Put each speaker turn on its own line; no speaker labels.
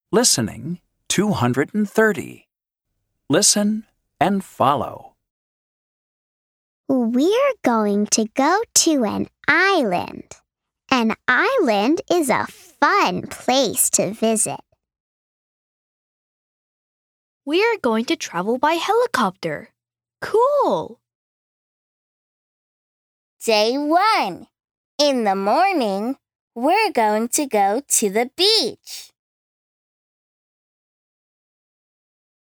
Listening 230. Listen and follow.
We're going to go to an island. An island is a fun place to visit.
We are going to travel by helicopter. Cool!
Day 1. In the morning, we're going to go to the beach.